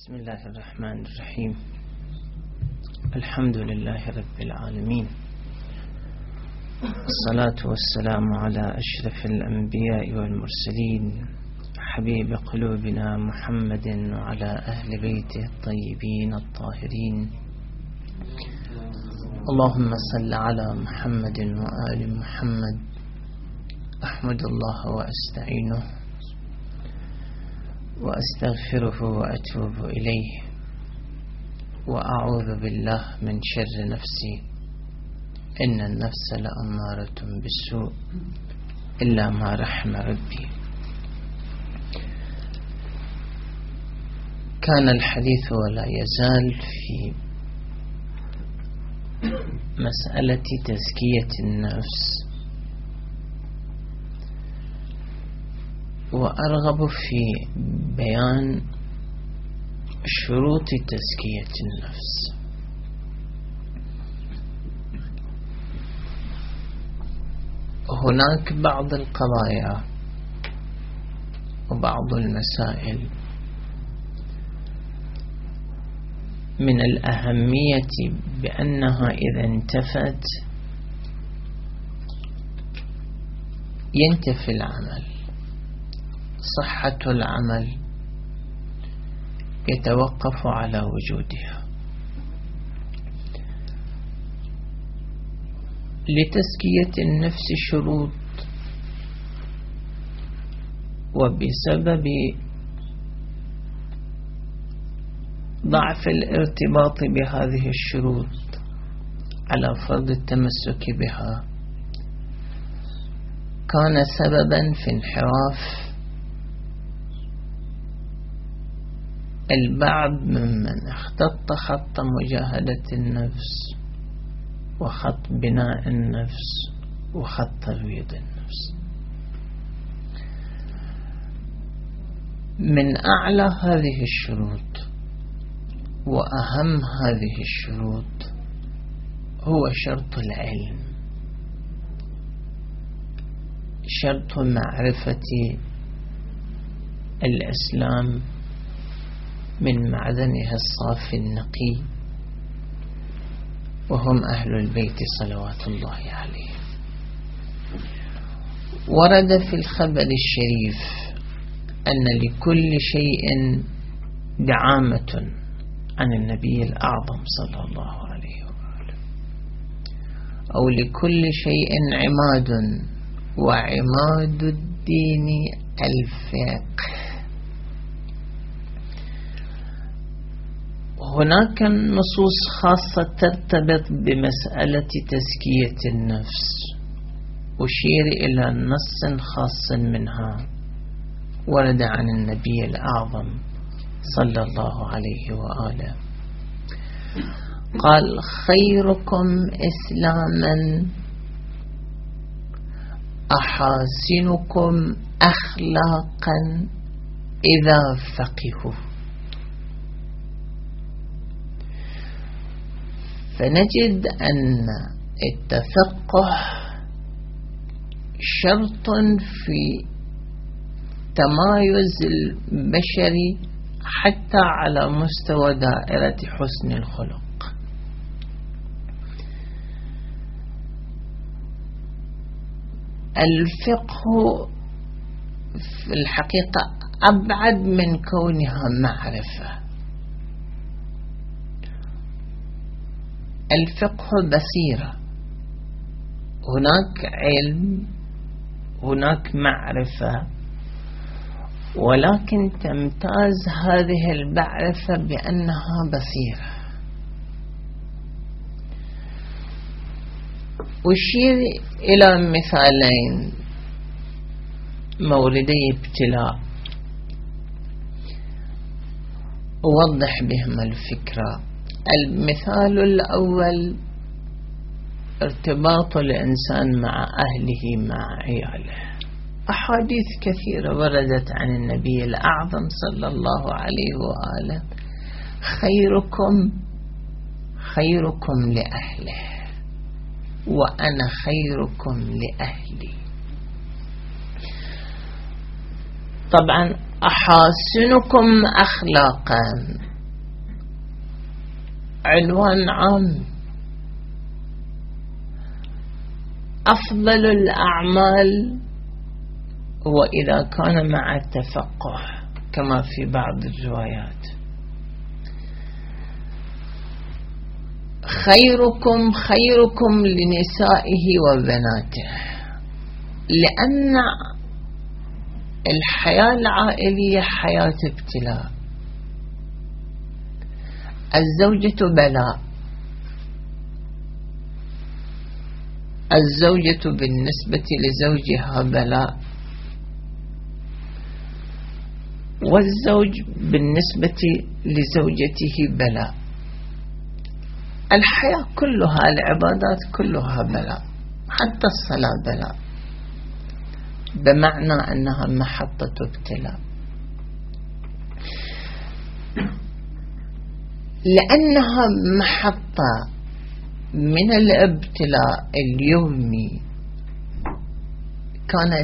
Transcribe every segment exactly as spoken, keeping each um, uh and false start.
بسم الله الرحمن الرحيم. الحمد لله رب العالمين، الصلاة والسلام على أشرف الأنبياء والمرسلين، حبيب قلوبنا محمد وعلى أهل بيته الطيبين الطاهرين. اللهم صل على محمد وآل محمد. أحمد الله وأستعينه وأستغفره وأتوب إليه، وأعوذ بالله من شر نفسي، إن النفس لأمارة بالسوء إلا ما رحم ربي. كان الحديث ولا يزال في مسألة تزكية النفس، وأرغب في بيان شروط تزكية النفس. هناك بعض القضايا وبعض المسائل من الأهمية بأنها إذا انتفت ينتفي العمل. صحة العمل يتوقف على وجودها. لتزكية النفس شروط، وبسبب ضعف الارتباط بهذه الشروط على فرض التمسك بها كان سببا في انحراف البعض ممن اختط خط مجاهدة النفس وخط بناء النفس وخط ترويض النفس. من أعلى هذه الشروط وأهم هذه الشروط هو شرط العلم، شرط معرفة الإسلام من معدنها الصافي النقي، وهم أهل البيت صلوات الله عليهم. ورد في الخبر الشريف أن لكل شيء دعامة عن النبي الأعظم صلى الله عليه وآله، أو لكل شيء عماد، وعماد الدين الفقه. هناك نصوص خاصة ترتبط بمسألة تزكية النفس، أشير إلى نص خاص منها ورد عن النبي الأعظم صلى الله عليه وآله، قال: خيركم إسلاما أحاسنكم أخلاقا إذا فقهوا. فنجد أن التفقه شرط في تمايز البشري حتى على مستوى دائرة حسن الخلق. الفقه في الحقيقة أبعد من كونها معرفة. الفقه بصيرة، هناك علم، هناك معرفة، ولكن تمتاز هذه المعرفة بأنها بصيرة. أشير إلى مثالين موردي ابتلاء أوضح بهما الفكرة. المثال الأول ارتباط الإنسان مع أهله مع عياله. أحاديث كثيرة وردت عن النبي الأعظم صلى الله عليه وآله: خيركم خيركم لأهله وأنا خيركم لأهلي. طبعا أحاسنكم أخلاقا عنوان عام. أفضل الأعمال هو إذا كان مع التفقه كما في بعض الروايات. خيركم خيركم لنسائه وبناته، لأن الحياة العائلية حياة ابتلاء. الزوجة بلاء، الزوجة بالنسبة لزوجها بلاء، والزوج بالنسبة لزوجته بلاء. الحياة كلها، العبادات كلها بلاء، حتى الصلاة بلاء، بمعنى أنها محطة ابتلاء. لأنها محطة من الابتلاء اليومي، كانت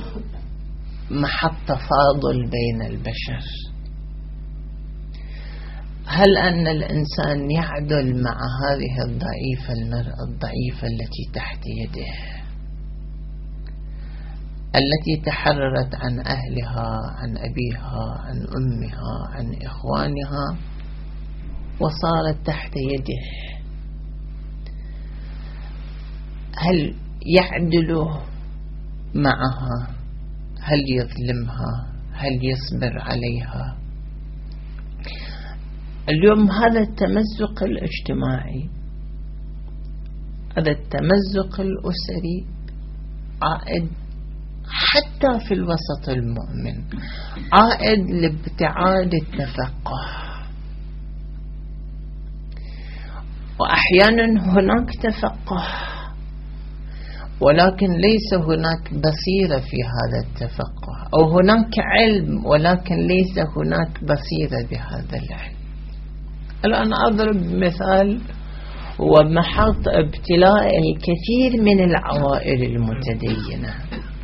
محطة فاضل بين البشر. هل أن الإنسان يعدل مع هذه الضعيفة، المرأة الضعيفة التي تحت يده، التي تحررت عن أهلها، عن أبيها، عن أمها، عن إخوانها، وصارت تحت يده؟ هل يعدل معها؟ هل يظلمها؟ هل يصبر عليها؟ اليوم هذا التمزق الاجتماعي، هذا التمزق الأسري عائد حتى في الوسط المؤمن، عائد لابتعاد التفقه. وأحيانا هناك تفقه ولكن ليس هناك بصيرة في هذا التفقه، أو هناك علم ولكن ليس هناك بصيرة بهذا العلم. الآن أضرب مثال هو محط ابتلاء الكثير من العوائل المتدينة.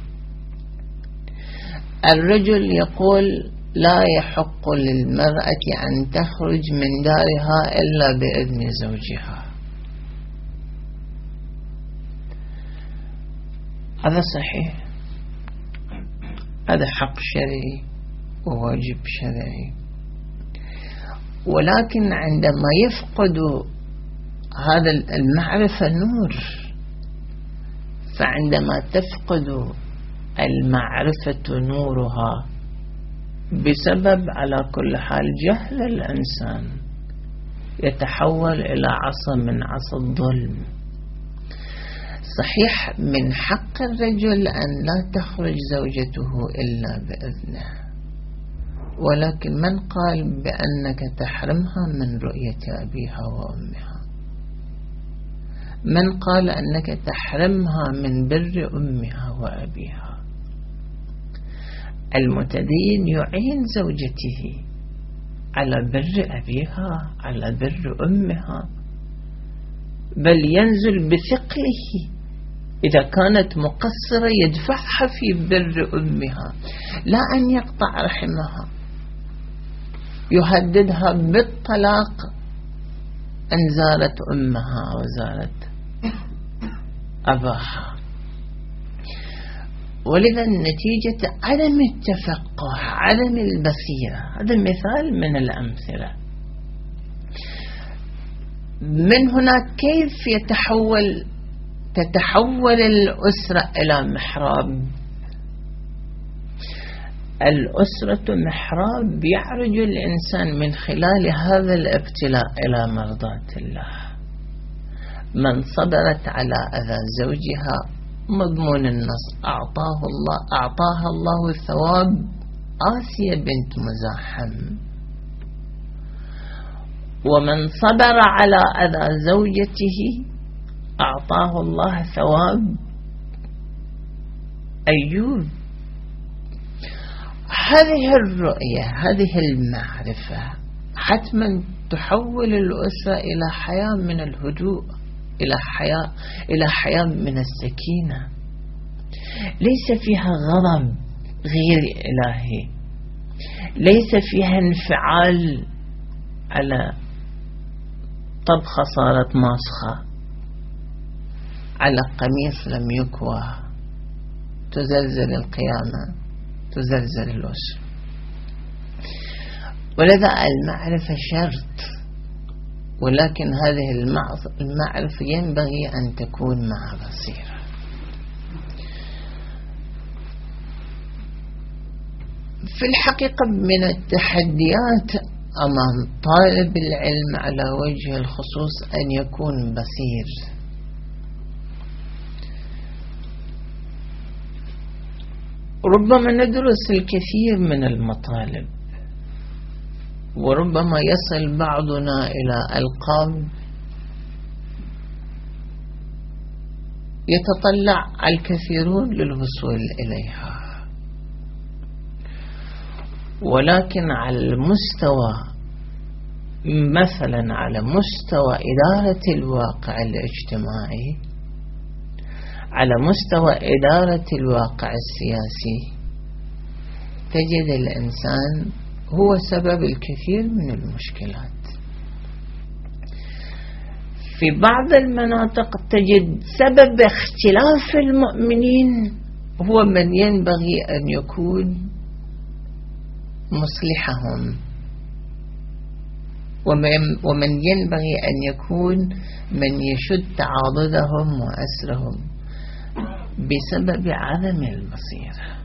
الرجل يقول لا يحق للمرأة أن تخرج من دارها إلا بإذن زوجها. هذا صحيح، هذا حق شرعي وواجب شرعي، ولكن عندما يفقد هذا المعرفة نور، فعندما تفقد المعرفة نورها بسبب على كل حال جهل الإنسان، يتحول إلى عصا من عصا الظلم. صحيح من حق الرجل أن لا تخرج زوجته إلا بإذنه، ولكن من قال بأنك تحرمها من رؤية أبيها وأمها؟ من قال أنك تحرمها من بر أمها وأبيها؟ المتدين يعين زوجته على بر أبيها، على بر أمها، بل ينزل بثقله إذا كانت مقصرة يدفعها في بر أمها، لا أن يقطع رحمها، يهددها بالطلاق أن زارت أمها أو زارت أباها. ولذا النتيجة عدم التفقه، عدم البصيرة. هذا مثال من الأمثلة. من هنا كيف يتحول تتحول الأسرة إلى محراب؟ الأسرة محراب يعرج الإنسان من خلال هذا الابتلاء إلى مرضاة الله. من صبرت على أذى زوجها مضمون النص أعطاه الله أعطاها الله ثواب آسيا بنت مزاحم. ومن صبر على أذى زوجته أعطاه الله ثواب أيوب. هذه الرؤية، هذه المعرفة حتما تحول الأسرة إلى حياة من الهدوء، إلى حياة إلى حياة من السكينة، ليس فيها غضب غير إلهي، ليس فيها انفعال على طبخة صارت ماسخة، على قميص لم يكوى، تزلزل القيامة، تزلزل الأسرة. ولذا المعرفة شرط، ولكن هذه المعرفة ينبغي أن تكون مع بصيرة. في الحقيقة من التحديات أمام طالب العلم على وجه الخصوص أن يكون بصير. ربما ندرس الكثير من المطالب، وربما يصل بعضنا إلى ألقاب يتطلع الكثيرون للوصول إليها، ولكن على المستوى مثلا على مستوى إدارة الواقع الاجتماعي، على مستوى إدارة الواقع السياسي، تجد الإنسان هو سبب الكثير من المشكلات. في بعض المناطق تجد سبب اختلاف المؤمنين هو من ينبغي أن يكون مصلحهم، ومن ينبغي أن يكون من يشد تعاضدهم وأسرهم بسبب عدم البصيرة.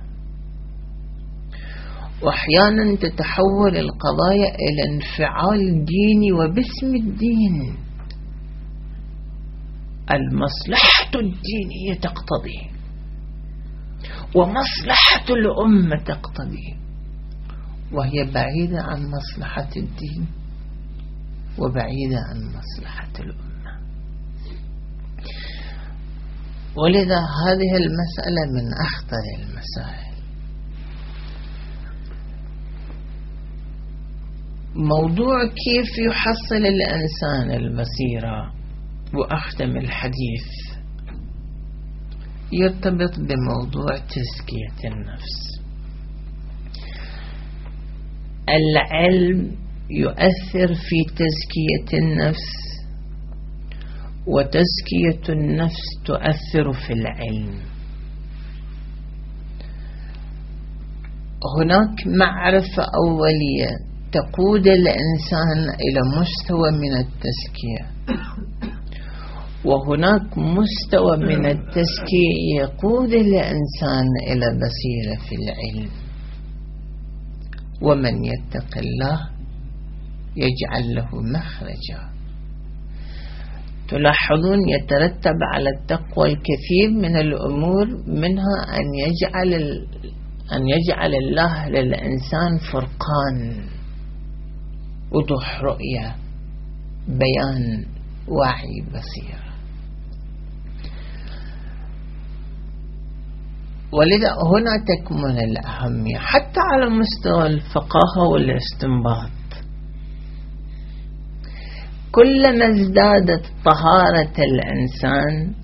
وأحيانا تتحول القضايا إلى انفعال ديني وباسم الدين. المصلحة الدينية تقتضي، ومصلحة الأمة تقتضي، وهي بعيدة عن مصلحة الدين وبعيدة عن مصلحة الأمة. ولذا هذه المسألة من أخطر المسائل. موضوع كيف يحصل الإنسان البصيرة، وأختم الحديث، يرتبط بموضوع تزكية النفس. العلم يؤثر في تزكية النفس، وتزكية النفس تؤثر في العلم. هناك معرفة أولية تقود الإنسان إلى مستوى من التزكية، وهناك مستوى من التزكية يقود الإنسان إلى بصيرة في العلم. ومن يتق الله يجعل له مخرجا. تلاحظون يترتب على التقوى الكثير من الأمور، منها أن يجعل أن يجعل الله للإنسان فرقان، وضوح رؤية، بيان، وعي، بصيرة. ولذا هنا تكمن الأهمية حتى على مستوى الفقاهة والاستنباط. كلما ازدادت طهارة الإنسان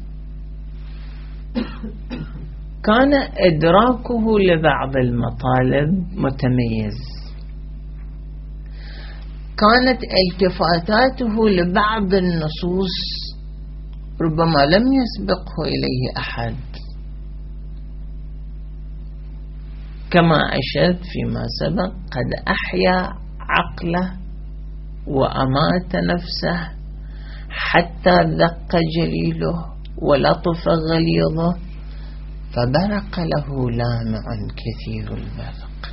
كان إدراكه لبعض المطالب متميز، كانت التفاتاته لبعض النصوص ربما لم يسبقه إليه أحد، كما أشرت فيما سبق، قد أحيا عقله وأمات نفسه حتى ذق جليله ولطف غليظه، فبرق له لامع كثير البرق.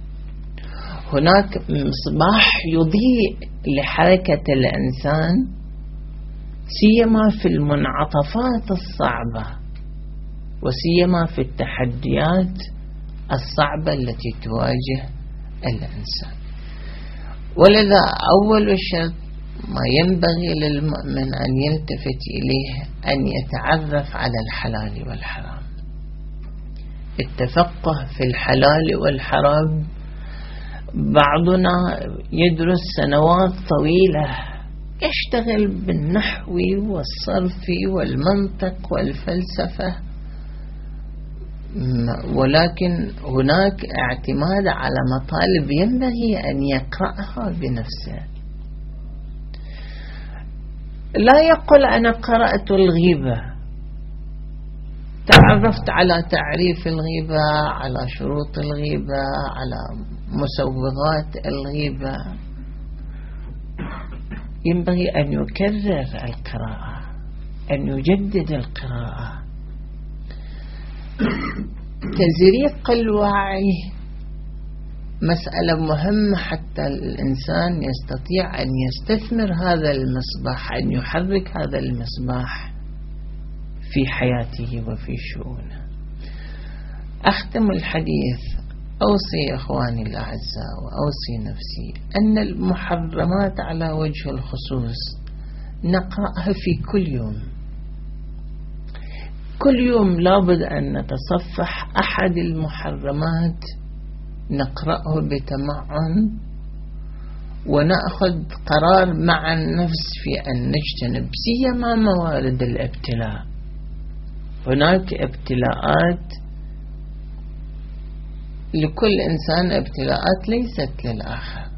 هناك مصباح يضيء لحركة الإنسان، سيما في المنعطفات الصعبة، وسيما في التحديات الصعبة التي تواجه الإنسان. ولذا أول شرط ما ينبغي للمؤمن أن يلتفت إليه أن يتعرف على الحلال والحرام. التفقه في الحلال والحرام، بعضنا يدرس سنوات طويلة، يشتغل بالنحو والصرف والمنطق والفلسفة، ولكن هناك اعتماد على مطالب ينبغي أن يقرأها بنفسه. لا يقول أنا قرأت الغيبة، تعرفت على تعريف الغيبة، على شروط الغيبة، على مسوغات الغيبة. ينبغي أن يكرر القراءة، أن يجدد القراءة. تزريق الوعي مسألة مهمة حتى الإنسان يستطيع أن يستثمر هذا المصباح، أن يحرك هذا المصباح في حياته وفي شؤونه. أختم الحديث، أوصي إخواني الأعزاء وأوصي نفسي أن المحرمات على وجه الخصوص نقرأها في كل يوم. كل يوم لابد أن نتصفح أحد المحرمات، نقرأه بتمعن ونأخذ قرار مع النفس في أن نجتنب، سيما موارد الابتلاء. هناك ابتلاءات لكل إنسان، ابتلاءات ليست للآخر.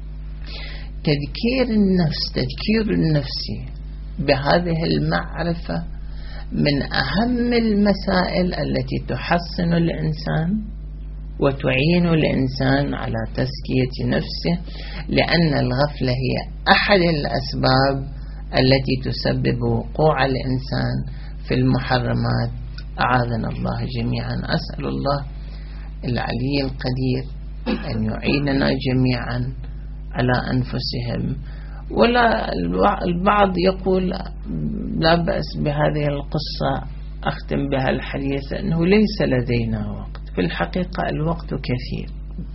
تذكير النفس، تذكير النفس بهذه المعرفة من أهم المسائل التي تحصن الإنسان وتعين الإنسان على تزكية نفسه، لأن الغفلة هي أحد الأسباب التي تسبب وقوع الإنسان في المحرمات. أعاذنا الله جميعا. أسأل الله العلي القدير أن يعيننا جميعا على أنفسهم. ولا البعض يقول لا بأس بهذه القصة، أختم بها الحديث، أنه ليس لدينا وقت. في الحقيقة الوقت كثير.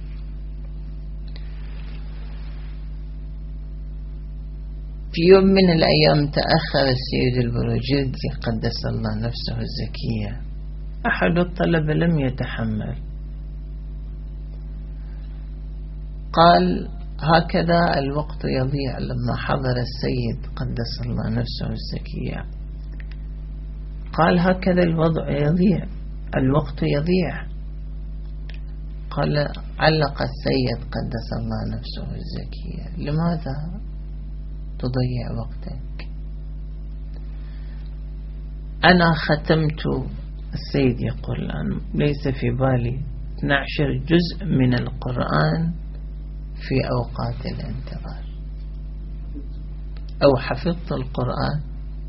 في يوم من الأيام تأخر السيد البروجردي قدس الله نفسه الزكية، أحد الطلبة لم يتحمل، قال هكذا الوقت يضيع. لما حضر السيد قدس الله نفسه الزكية قال هكذا الوضع يضيع، الوقت يضيع. قال علق السيد قدس الله نفسه الزكية لماذا تضيع وقتك؟ أنا ختمت، السيد يقول الآن ليس في بالي اثني عشر جزء من القرآن في أوقات الانتظار، أو حفظت القرآن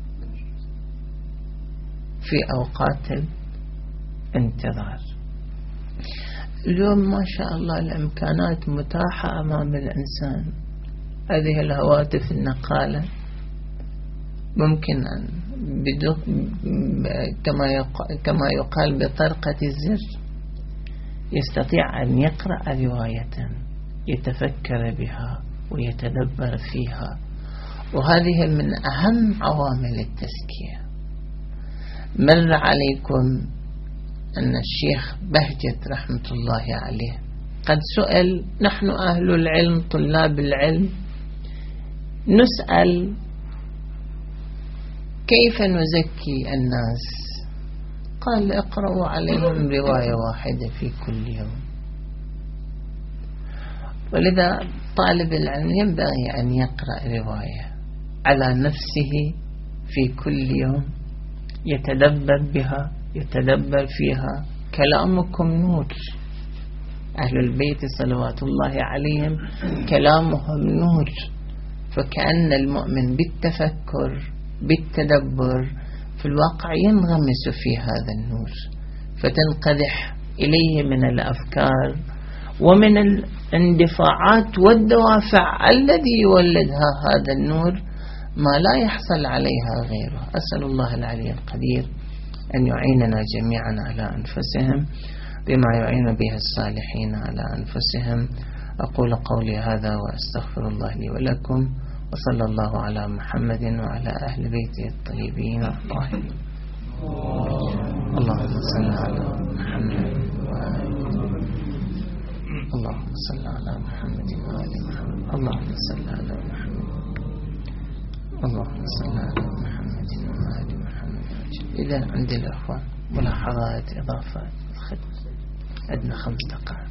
في أوقات الانتظار. اليوم ما شاء الله الإمكانات متاحة أمام الإنسان. هذه الهواتف النقالة ممكن أن كما يقال بطرقة الزر يستطيع أن يقرأ رواية يتفكر بها ويتدبر فيها، وهذه من أهم عوامل التزكية. مر عليكم أن الشيخ بهجت رحمة الله عليه قد سئل، نحن أهل العلم طلاب العلم نسأل كيف نزكي الناس؟ قال اقرأوا عليهم رواية واحدة في كل يوم. ولذا طالب العلم ينبغي أن يقرأ رواية على نفسه في كل يوم، يتدبر بها، يتدبر فيها. كلامكم نور، أهل البيت صلوات الله عليهم كلامهم نور. فكأن المؤمن بالتفكر بالتدبر في الواقع ينغمس في هذا النور، فتنقدح إليه من الأفكار ومن الاندفاعات والدوافع الذي يولدها هذا النور ما لا يحصل عليها غيره. أسأل الله العلي القدير أن يعيننا جميعا على أنفسهم بما يعين به الصالحين على أنفسهم. أقول قولي هذا وأستغفر الله لي ولكم، وصلى الله على محمد وعلى أهل بيته الطيبين الطاهرين. اللهم صل على محمد اللهم صل على محمد وآل محمد اللهم صل على محمد اللهم صل على محمد وآل محمد. إذا عند الأخوان ملاحظات إضافات خدمة عندنا خمس دقائق.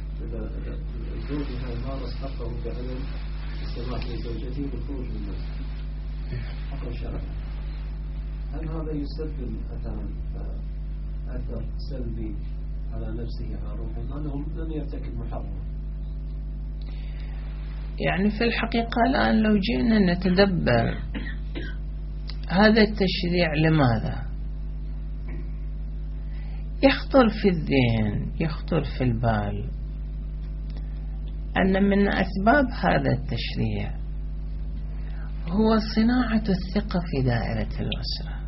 زوجها مارس حقه بعدم السماح لزوجته بالخروج من المنزل. هل هذا يسبب مثلا أثر سلبي على نفسه على روحه لأنه لم يرتكب محرم؟ يعني في الحقيقة الآن لو جئنا نتدبر هذا التشريع لماذا يخطر في الذهن، يخطر في البال أن من أسباب هذا التشريع هو صناعة الثقة في دائرة الأسرة،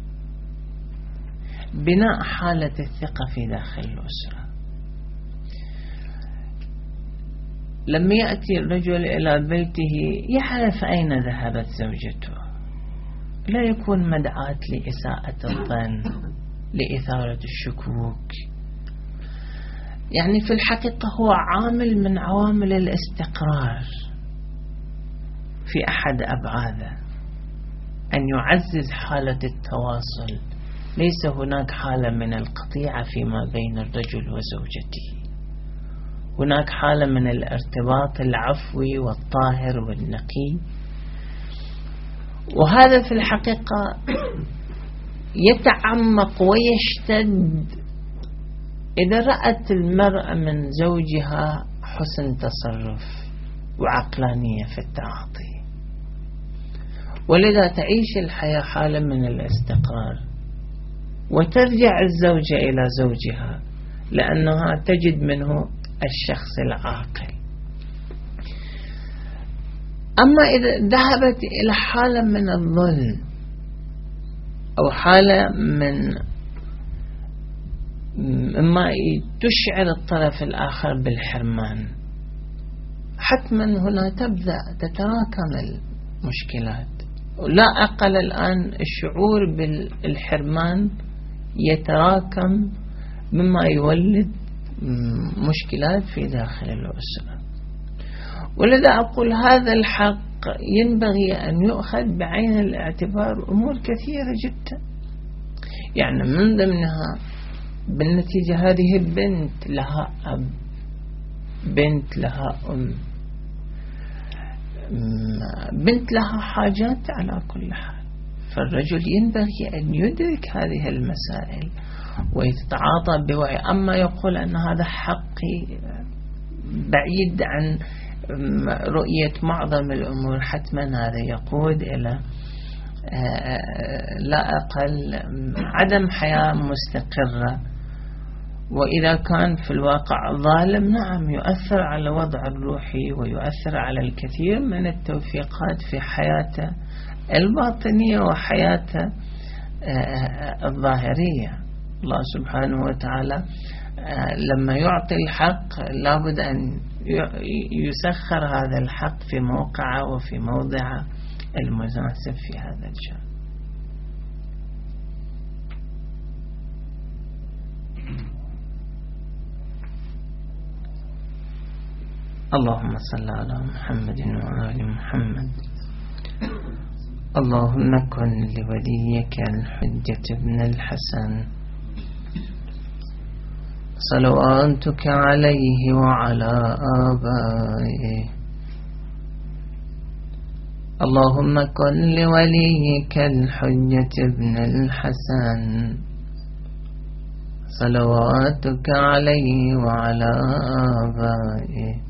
بناء حالة الثقة في داخل الأسرة. لما يأتي الرجل إلى بيته يعرف أين ذهبت زوجته، لا يكون مدعاة لإساءة الظن، لإثارة الشكوك. يعني في الحقيقة هو عامل من عوامل الاستقرار في أحد أبعاده، أن يعزز حالة التواصل. ليس هناك حالة من القطيعة فيما بين الرجل وزوجته، هناك حالة من الارتباط العفوي والطاهر والنقي. وهذا في الحقيقة يتعمق ويشتد إذا رأت المرأة من زوجها حسن تصرف وعقلانية في التعاطي، ولذا تعيش الحياة حالة من الاستقرار، وترجع الزوجة إلى زوجها لأنها تجد منه الشخص العاقل. أما إذا ذهبت إلى حالة من الظلم أو حالة من ما تشعر الطرف الآخر بالحرمان، حتما هنا تبدأ تتراكم المشكلات. لا أقل الآن الشعور بالحرمان يتراكم مما يولد مشكلات في داخل الأسرة. ولذا أقول هذا الحق ينبغي أن يؤخذ بعين الاعتبار أمور كثيرة جدا. يعني من ضمنها بالنتيجة هذه البنت لها أب، بنت لها أم، بنت لها حاجات على كل حال. فالرجل ينبغي أن يدرك هذه المسائل ويتعاطى بوعي. أما يقول أن هذا حقي بعيد عن رؤية معظم الأمور، حتما هذا يقود إلى لا أقل عدم حياة مستقرة. وإذا كان في الواقع ظالم، نعم يؤثر على وضع الروحي ويؤثر على الكثير من التوفيقات في حياته الباطنية وحياته الظاهرية. الله سبحانه وتعالى لما يعطي الحق لابد أن يسخر هذا الحق في موقعه وفي موضعه المناسب في هذا الشأن. اللهم صل على محمد وآل محمد. اللهم كن لوليك الحجة ابن الحسن صلواتك عليه وعلى آبائه. اللهم كن لوليك الحجة ابن الحسن صلواتك عليه وعلى آبائه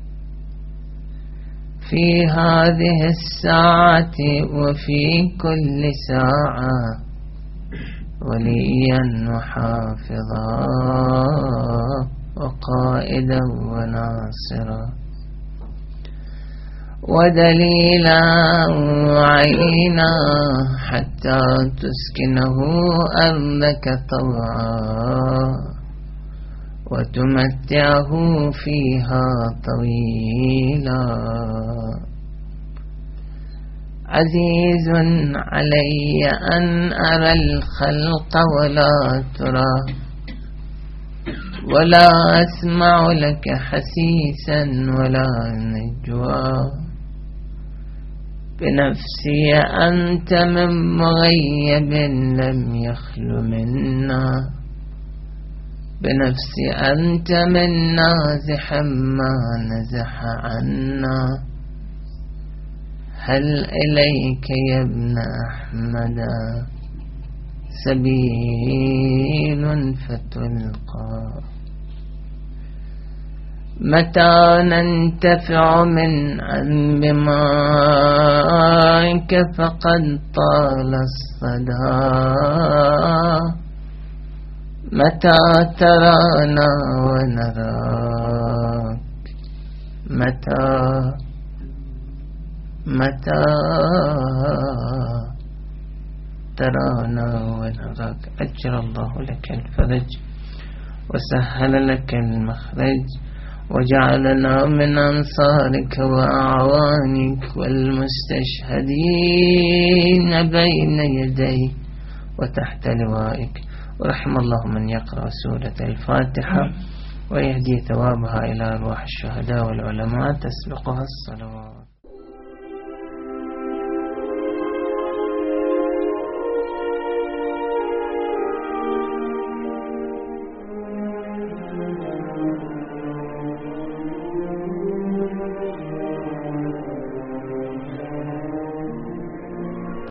في هذه الساعة وفي كل ساعة وليا وحافظا وقائدا وناصرا ودليلا وعينا حتى تسكنه أرضك طوعا وتمتعه فيها طويلا. عزيز علي أن أرى الخلق ولا ترى، ولا أسمع لك حسيسا ولا نجوى. بنفسي أنت من مغيب لم يخل منا، بنفسي أنت من نازح ما نزح عنا. هل إليك يا ابن أحمد سبيل فتلقى متى ننتفع من علم مائك فقد طال الصدى متى ترانا ونراك متى متى ترانا ونراك أجر الله لك الفرج وسهل لك المخرج وجعلنا من أنصارك وأعوانك والمستشهدين بين يديك وتحت لوائك. ورحم الله من يقرأ سورة الفاتحة ويهدي ثوابها إلى أرواح الشهداء والعلماء تسبقها الصلوات.